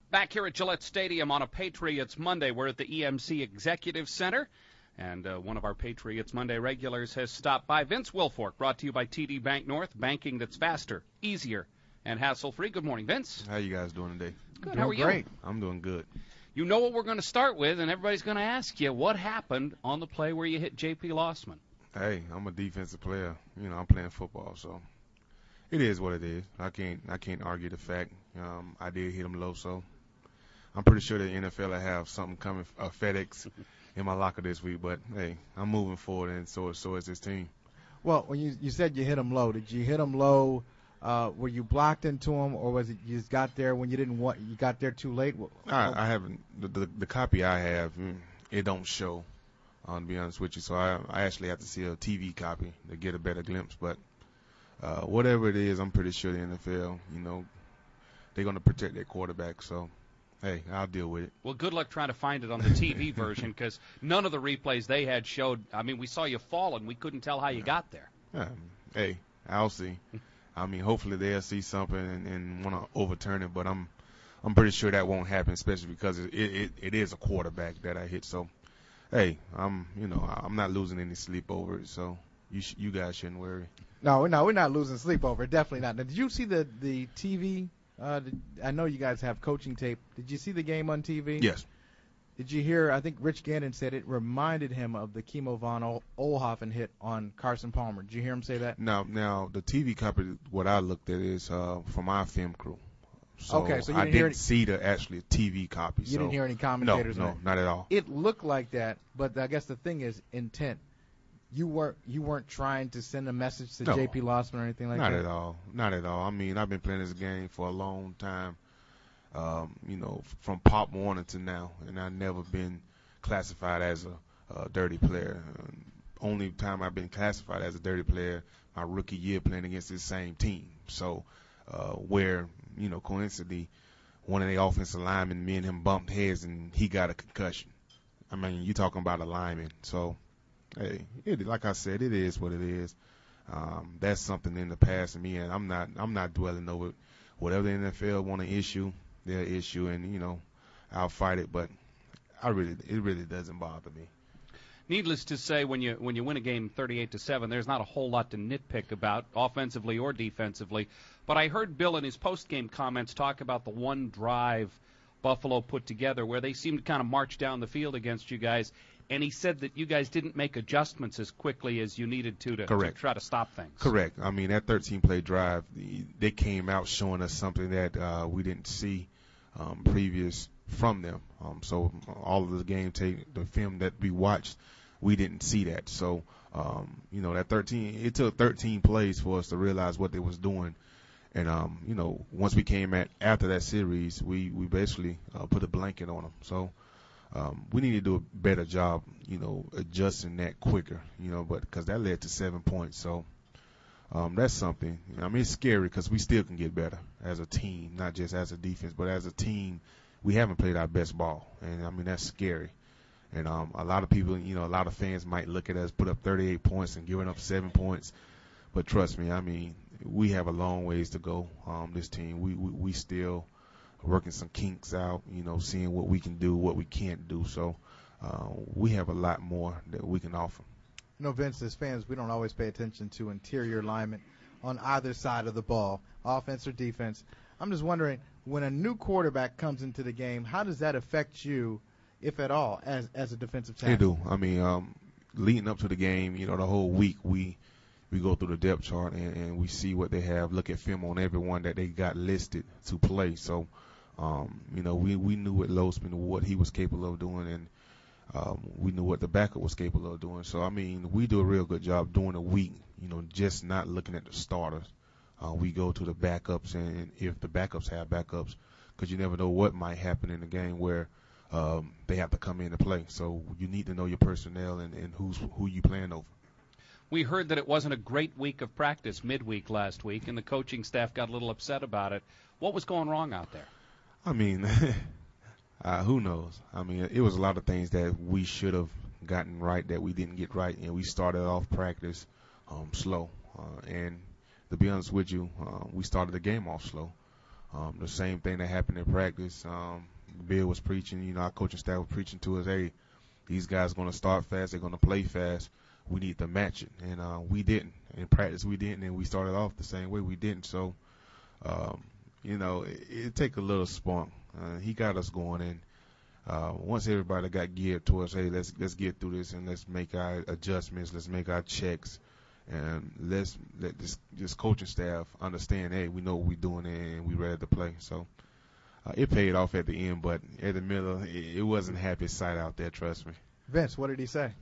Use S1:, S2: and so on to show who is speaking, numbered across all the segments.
S1: Back here at Gillette Stadium on a Patriots Monday, we're at the EMC Executive Center, and one of our Patriots Monday regulars has stopped by. Vince Wilfork, brought to you by TD Bank North, banking that's faster, easier, and hassle-free. Good morning, Vince.
S2: How you guys doing today?
S1: Good. How are you?
S3: Great.
S2: I'm doing good.
S1: You know what we're going to start with, and everybody's going to ask you, what happened on the play where you hit J.P. Lossman?
S2: Hey, I'm a defensive player. I'm playing football, so it is what it is. I can't argue the fact. I did hit him low, so I'm pretty sure the NFL will have something coming, FedEx, in my locker this week. But, hey, I'm moving forward, and so is this team.
S3: Well, when you said you hit him low, did you hit him low? Were you blocked into him, or was it you just got there when you got there too late?
S2: I haven't. The copy I have, it don't show, to be honest with you. So I actually have to see a TV copy to get a better glimpse. But whatever it is, I'm pretty sure the NFL, they're going to protect their quarterback. So, hey, I'll deal with it.
S1: Well, good luck trying to find it on the TV version, because none of the replays they had showed. I mean, we saw you fall, and we couldn't tell how you got there.
S2: Hey, I'll see. Hopefully they'll see something and want to overturn it, but I'm pretty sure that won't happen, especially because it is a quarterback that I hit. So, hey, I'm not losing any sleep over it. So you guys shouldn't worry.
S3: No, we're not losing sleep over it. Definitely not. Now, did you see the TV? I know you guys have coaching tape. Did you see the game on TV?
S2: Yes.
S3: Did you hear? I think Rich Gannon said it reminded him of the Kimo von Oelhoffen hit on Carson Palmer. Did you hear him say that?
S2: Now the TV copy, what I looked at is from our film crew. So,
S3: okay, so you
S2: I
S3: didn't
S2: see the actually TV copy.
S3: You didn't hear any commentators?
S2: No, not at all.
S3: It looked like that, but I guess the thing is intent. You weren't trying to send a message to J.P. Lossman or anything like that?
S2: Not at all. I've been playing this game for a long time. From Pop Warner to now, and I've never been classified as a dirty player. Only time I've been classified as a dirty player, my rookie year playing against this same team. So, where, coincidentally, one of the offensive linemen, me and him bumped heads, and he got a concussion. You're talking about a lineman. So, hey, like I said, it is what it is. That's something in the past of me, and I'm not dwelling over it. Whatever the NFL want to issue, their issue, and I'll fight it. But it really doesn't bother me.
S1: Needless to say, when you win a game 38-7, there's not a whole lot to nitpick about, offensively or defensively. But I heard Bill in his post-game comments talk about the one drive Buffalo put together where they seemed to kind of march down the field against you guys. And he said that you guys didn't make adjustments as quickly as you needed to try to stop things.
S2: Correct. That 13-play drive, they came out showing us something that we didn't see previous from them. So all of the game tape, the film that we watched, we didn't see that. So, that 13, it took 13 plays for us to realize what they was doing. And, once we came after that series, we basically put a blanket on them. So, we need to do a better job, adjusting that quicker, but because that led to 7 points. So that's something. It's scary because we still can get better as a team, not just as a defense, but as a team, we haven't played our best ball. And, that's scary. And a lot of people, a lot of fans might look at us, put up 38 points and giving up 7 points. But trust me, we have a long ways to go, this team. We still working some kinks out, seeing what we can do, what we can't do. So we have a lot more that we can offer.
S3: Vince, as fans, we don't always pay attention to interior alignment on either side of the ball, offense or defense. I'm just wondering, when a new quarterback comes into the game, how does that affect you, if at all, as a defensive tackle?
S2: They do. Leading up to the game, the whole week we go through the depth chart and we see what they have, look at film on everyone that they got listed to play. So, we knew what Loseman, what he was capable of doing, and we knew what the backup was capable of doing. So, we do a real good job during the week, just not looking at the starters. We go to the backups, and if the backups have backups, because you never know what might happen in the game where they have to come in to play. So you need to know your personnel and who you playing over.
S1: We heard that it wasn't a great week of practice midweek last week, and the coaching staff got a little upset about it. What was going wrong out there?
S2: Who knows? It was a lot of things that we should have gotten right that we didn't get right, and we started off practice slow. And to be honest with you, we started the game off slow. The same thing that happened in practice. Bill was preaching, our coaching staff was preaching to us, hey, these guys are going to start fast, they're going to play fast. We need to match it. And we didn't. In practice, we didn't, and we started off the same way. We didn't. So, it take a little spunk. He got us going, and once everybody got geared towards, hey, let's get through this and let's make our adjustments, let's make our checks, and let's let this coaching staff understand, hey, we know what we're doing and we ready to play. So it paid off at the end, but at the middle, it wasn't happy sight out there, trust me.
S3: Vince, what did he say?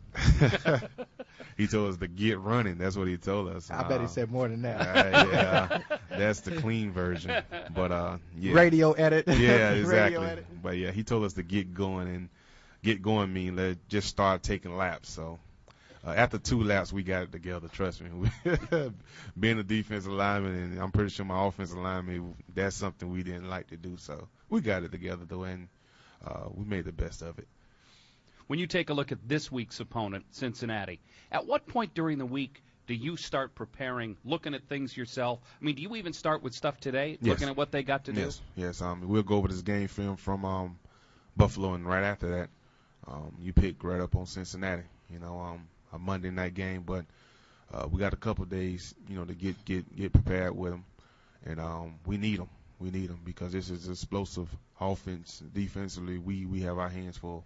S2: He told us to get running. That's what he told us.
S3: I bet he said more than that.
S2: Yeah, that's the clean version. But yeah.
S3: Radio edit.
S2: Yeah, exactly.
S3: Radio edit.
S2: But yeah, he told us to get going, and get going mean let's just start taking laps. So after 2 laps, we got it together. Trust me. Being a defensive lineman, and I'm pretty sure my offensive lineman, that's something we didn't like to do. So we got it together though, and we made the best of it.
S1: When you take a look at this week's opponent, Cincinnati, at what point during the week do you start preparing, looking at things yourself? I mean, do you even start with stuff today,
S2: Yes.
S1: looking at what they got to do?
S2: Yes. We'll go over this game film from Buffalo, and right after that, you pick right up on Cincinnati. A Monday night game, but we got a couple of days, to get prepared with them, and we need them. We need them because this is explosive offense. Defensively, we have our hands full.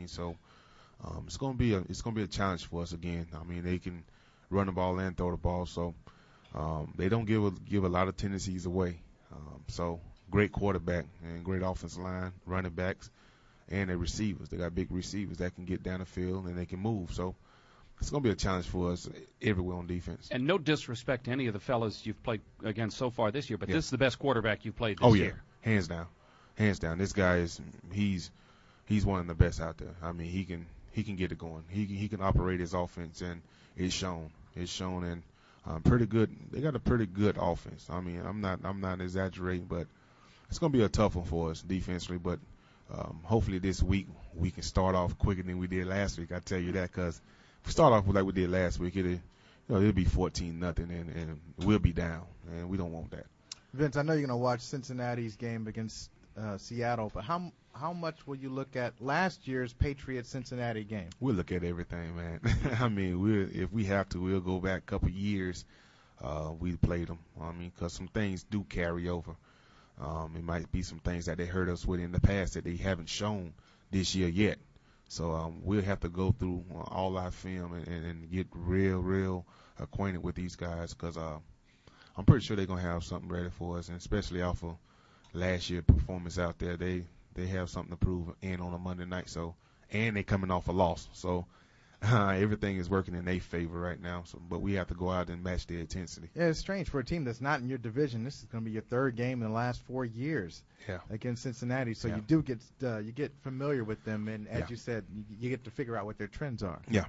S2: It's gonna be a challenge for us again. They can run the ball and throw the ball, so they don't give a lot of tendencies away. So great quarterback and great offensive line, running backs, and their receivers. They got big receivers that can get down the field and they can move. So it's going to be a challenge for us everywhere on defense.
S1: And no disrespect to any of the fellas you've played against so far this year, but This is the best quarterback you've played this year.
S2: Hands down. This guy he's one of the best out there. He can get it going. He can operate his offense, and it's shown, and pretty good. They got a pretty good offense. I'm not exaggerating, but it's going to be a tough one for us defensively. But hopefully this week we can start off quicker than we did last week. I tell you that, because if we start off like we did last week, it'll be 14-0, and we'll be down, and we don't want that.
S3: Vince, I know you're going to watch Cincinnati's game against Seattle, but how much will you look at last year's Patriots-Cincinnati game?
S2: We'll look at everything, man. If we have to, we'll go back a couple years. We played them. Because some things do carry over. It might be some things that they hurt us with in the past that they haven't shown this year yet. So we'll have to go through all our film and get real acquainted with these guys, because I'm pretty sure they're going to have something ready for us, and especially off of last year's performance out there. They have something to prove, and on a Monday night. And they're coming off a loss. So everything is working in their favor right now. But we have to go out and match their intensity.
S3: Yeah, it's strange for a team that's not in your division. This is going to be your third game in the last 4 years against Cincinnati. So you do get familiar with them, and as you said, you get to figure out what their trends are.
S2: Yeah,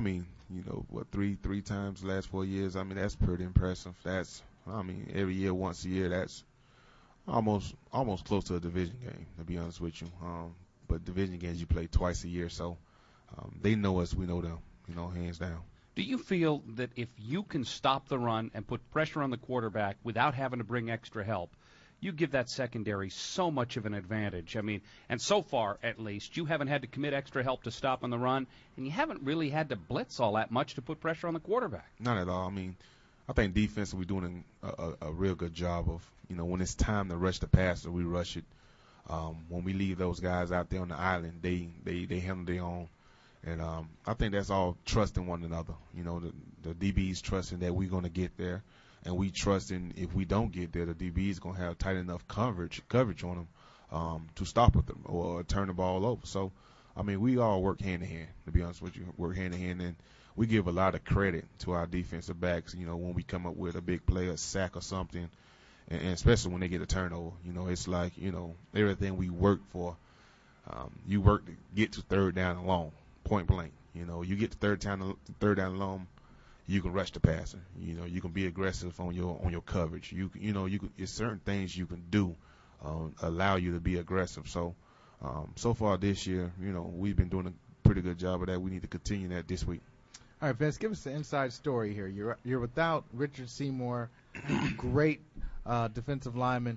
S2: three times the last 4 years. That's pretty impressive. That's every year, once a year. That's almost close to a division game, to be honest with you. But division games you play twice a year, so they know us, we know them, hands down.
S1: Do you feel that if you can stop the run and put pressure on the quarterback without having to bring extra help, you give that secondary so much of an advantage? And so far, at least, you haven't had to commit extra help to stop on the run, and you haven't really had to blitz all that much to put pressure on the quarterback.
S2: Not at all. I think defense, we're doing a real good job of, when it's time to rush the passer, we rush it. When we leave those guys out there on the island, they handle their own. And I think that's all trusting one another. The DBs trusting that we're going to get there, and we trusting if we don't get there, the DB is going to have tight enough coverage on them to stop with them or turn the ball over. So, we all work hand in hand, to be honest with you, work hand in hand. And we give a lot of credit to our defensive backs, when we come up with a big play, a sack or something, and especially when they get a turnover. It's like, everything we work for, you work to get to third down and long, point blank. You get to third down and long, you can rush the passer. You can be aggressive on your coverage. It's certain things you can do, allow you to be aggressive. So far this year, we've been doing a pretty good job of that. We need to continue that this week.
S3: All right, Vince, give us the inside story here. You're without Richard Seymour, great defensive lineman.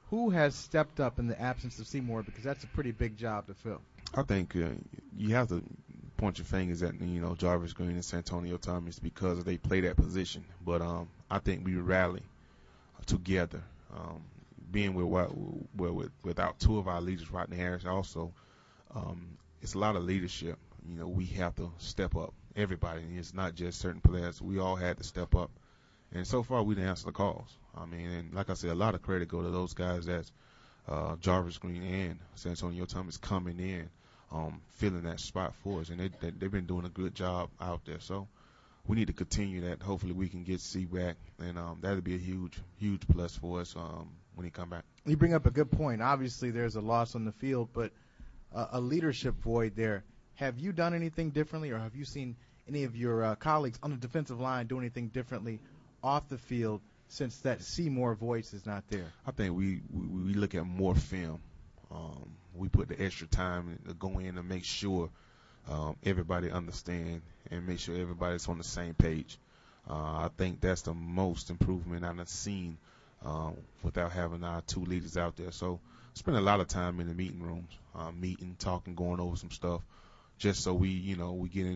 S3: Who has stepped up in the absence of Seymour, because that's a pretty big job to fill?
S2: I think you have to point your fingers at Jarvis Green and Santonio Thomas because they play that position. But I think we rally together. Being without two of our leaders, Rodney Harris, also, it's a lot of leadership. We have to step up. Everybody. It's not just certain players. We all had to step up. And so far, we didn't answer the calls. And like I said, a lot of credit go to those guys that's Jarvis Green and Santonio Thomas coming in, filling that spot for us. And they've been doing a good job out there. So we need to continue that. Hopefully we can get C back, and that'll be a huge, huge plus for us when he come back.
S3: You bring up a good point. Obviously, there's a loss on the field, but a leadership void there. Have you done anything differently, or have you seen any of your colleagues on the defensive line do anything differently off the field since that Seymour voice is not there?
S2: I think we look at more film. We put the extra time to go in and make sure everybody understand and make sure everybody's on the same page. I think that's the most improvement I've seen without having our two leaders out there. So spend a lot of time in the meeting rooms, meeting, talking, going over some stuff, just so we get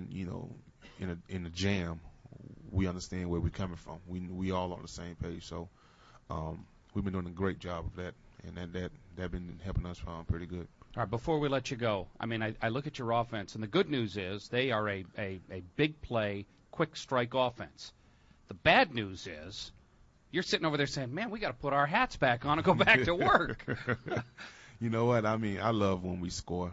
S2: in a jam. We understand where we're coming from. We all on the same page. So we've been doing a great job of that, and that been helping us pretty good.
S1: All right, before we let you go, I look at your offense, and the good news is they are a big play, quick strike offense. The bad news is you're sitting over there saying, man, we got to put our hats back on and go back to work.
S2: You know what? I love when we score.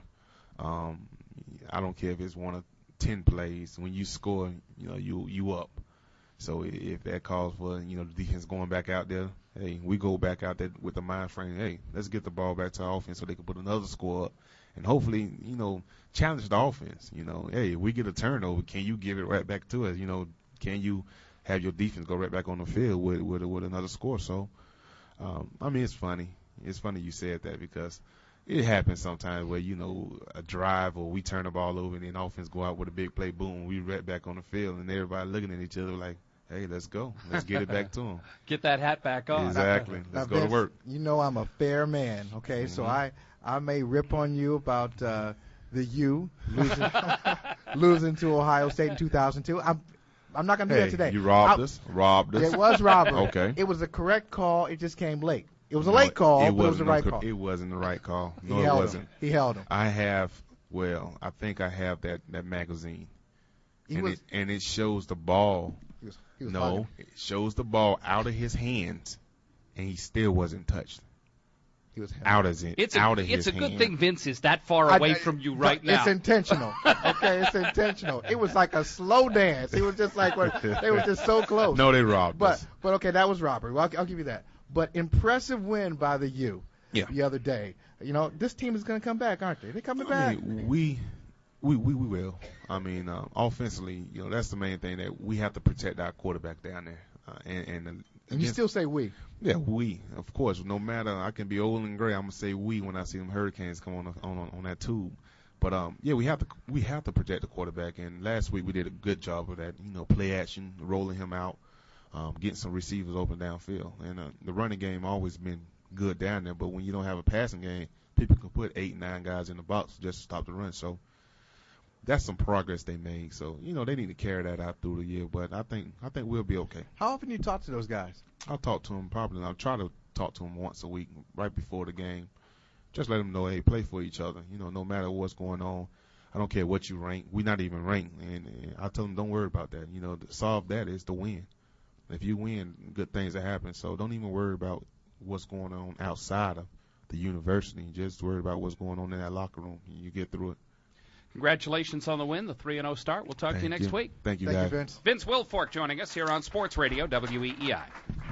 S2: I don't care if it's 1 or 10 plays. When you score, you up. So if that calls for, the defense going back out there, hey, we go back out there with the mind frame, hey, let's get the ball back to our offense so they can put another score up and hopefully, challenge the offense. Hey, if we get a turnover, can you give it right back to us? Can you have your defense go right back on the field with another score? So, it's funny. It's funny you said that because it happens sometimes where, a drive or we turn the ball over and then offense go out with a big play, boom, we right back on the field and everybody looking at each other like, hey, let's go. Let's get it back to them.
S1: Get that hat back on.
S2: Exactly. Let's go to work.
S3: I'm a fair man, okay? Mm-hmm. So I may rip on you about the U losing to Ohio State in 2002. I'm not going to do that today.
S2: You robbed us.
S3: It was robbery.
S2: Okay.
S3: It was the correct call. It just came late. It was a late call, but it was the right call.
S2: It wasn't the right call. No,
S3: it
S2: wasn't.
S3: He held him.
S2: I think I have that magazine. And it shows the ball. It shows the ball out of his hands, and he still wasn't touched. He was out of his hand.
S1: It's a good thing Vince is that far away from you right now.
S3: It's intentional. Okay, it's intentional. It was like a slow dance. It was just like they were just so close.
S2: No, they robbed us.
S3: But okay, that was robbery. Well, I'll give you that. But impressive win by the U the other day. This team is going to come back, aren't they? They're coming back.
S2: We will. Offensively, that's the main thing, that we have to protect our quarterback down there. And
S3: you still say we?
S2: Yeah, we. Of course, no matter, I can be old and gray, I'm gonna say we when I see them Hurricanes come on that tube. But we have to protect the quarterback. And last week we did a good job of that. Play action, rolling him out, getting some receivers open downfield. And the running game always been good down there. But when you don't have a passing game, people can put 8-9 guys in the box just to stop the run. So that's some progress they made. So, they need to carry that out through the year. But I think we'll be okay.
S3: How often do you talk to those guys?
S2: I'll talk to them probably. I'll try to talk to them once a week right before the game. Just let them know, hey, play for each other. No matter what's going on. I don't care what you rank. We're not even ranked. And I tell them, don't worry about that. To solve that is to win. If you win, good things will happen. So don't even worry about what's going on outside of the university. Just worry about what's going on in that locker room. You get through it.
S1: Congratulations on the win, the 3-0 start. We'll talk to you next week.
S2: Thank you, guys.
S3: Vince.
S1: Vince Wilfork joining us here on Sports Radio WEEI.